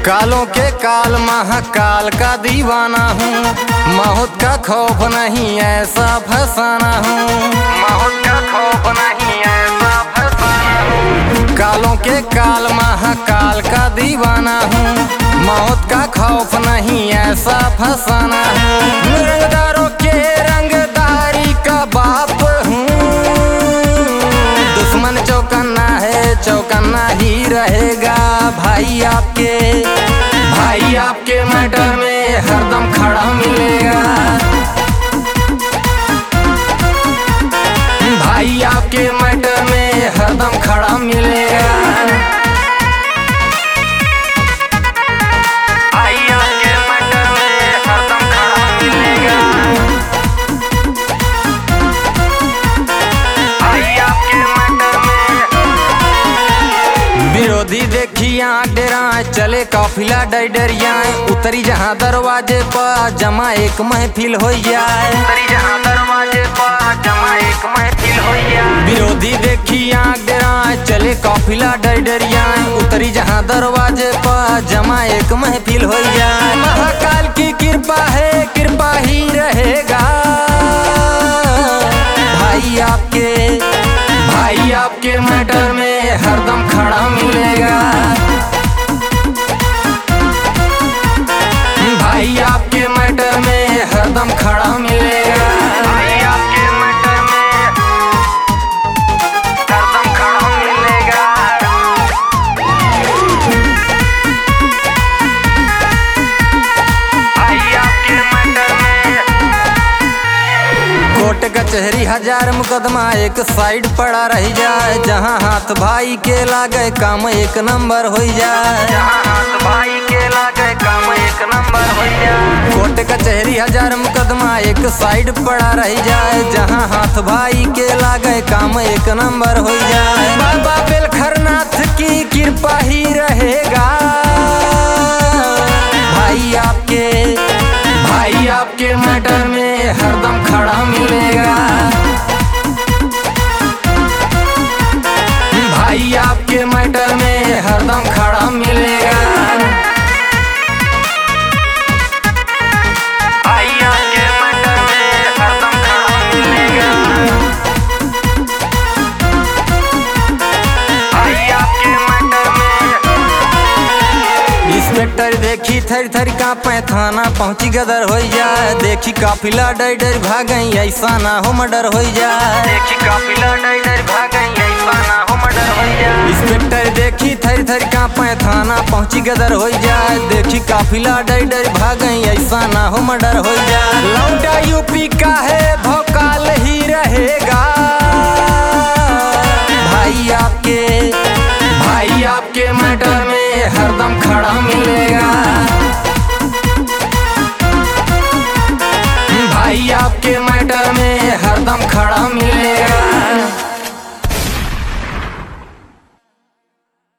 कालों के काल महाकाल का दीवाना हूँ, मौत का खौफ नहीं ऐसा फसाना हूँ, मौत का खौफ नहीं ऐसा फसाना हूँ। कालों के काल महाकाल का दीवाना हूँ, मौत का खौफ नहीं ऐसा फसाना हूँ। रंगदारों के रंगदारी का बाप हूँ, दुश्मन चौकन्ना है चौकन्ना ही रहेगा। भाई आपके मैटर में हरदम खड़ा मिलेगा। भाई आपके मैटर में हरदम खड़ा मिलेगा। भाई आपके मैटर में हरदम खड़ा मिलेगा। भाई आपके मैटर में विरोधी देखी आँख डेराए, चले काफिला डरिया, उतरी जहाँ दरवाजे पर जमा एक महफिल हो जाए। उतरी जहाँ दरवाजे पर जमा एक महफिल हो जाए। विरोधी देखी आँख डेराए, चले काफिला डरिया, उतरी जहाँ दरवाजे पर जमा एक महफिल हो जाए। महाकाल की कृपा है कृपा ही रहेगा। भाई आपके मैटर में हरदम खड़ा मिलेगा। भाई आपके मैटर में हरदम खड़ा मिलेगा। भाई आपके मैटर में हरदम खड़ा मिलेगा। भाई आपके मैटर में कोर्ट कचहरी हजार मुकदमा एक साइड पड़ा रह जाए। जहाँ हाथ भाई के लागे काम एक नंबर हो जाए। जहाँ हाथ भाई के लागे काम एक नंबर हो जाए। कोर्ट कचहरी हजार मुकदमा एक साइड पड़ा रह जाए। जहाँ हाथ भाई के लागे काम एक नंबर हो जाए। बाबा बेलखरनाथ की कृपा ही रहेगा। भाई आपके मैटर में हरदम खड़ा मिलेगा। भाई आपके मैटर में हरदम खड़ा मिलेगा। भाई आपके मैटर में हरदम खड़ा मिलेगा। भाई आपके मैटर में इंस्पेक्टर देखी थरी थरी कांपे, थाना पहुंची गदर हो जाए। देखी काफिला डर भागई ऐसा ना हो मर्डर हो जाए। देखी काफिला डर भागई ऐसा ना हो मर्डर हो जाए। इंस्पेक्टर देखी थरी थरी कांपे, थाना पहुंची गदर हो जाए। देखी काफिला डर भागई ऐसा ना हो मर्डर हो जाए। लौटा यूपी का है भौकाल ही रहेगा। भाई आपके मैटर में हरदम खड़ा मिलेगा। भाई आपके मैटर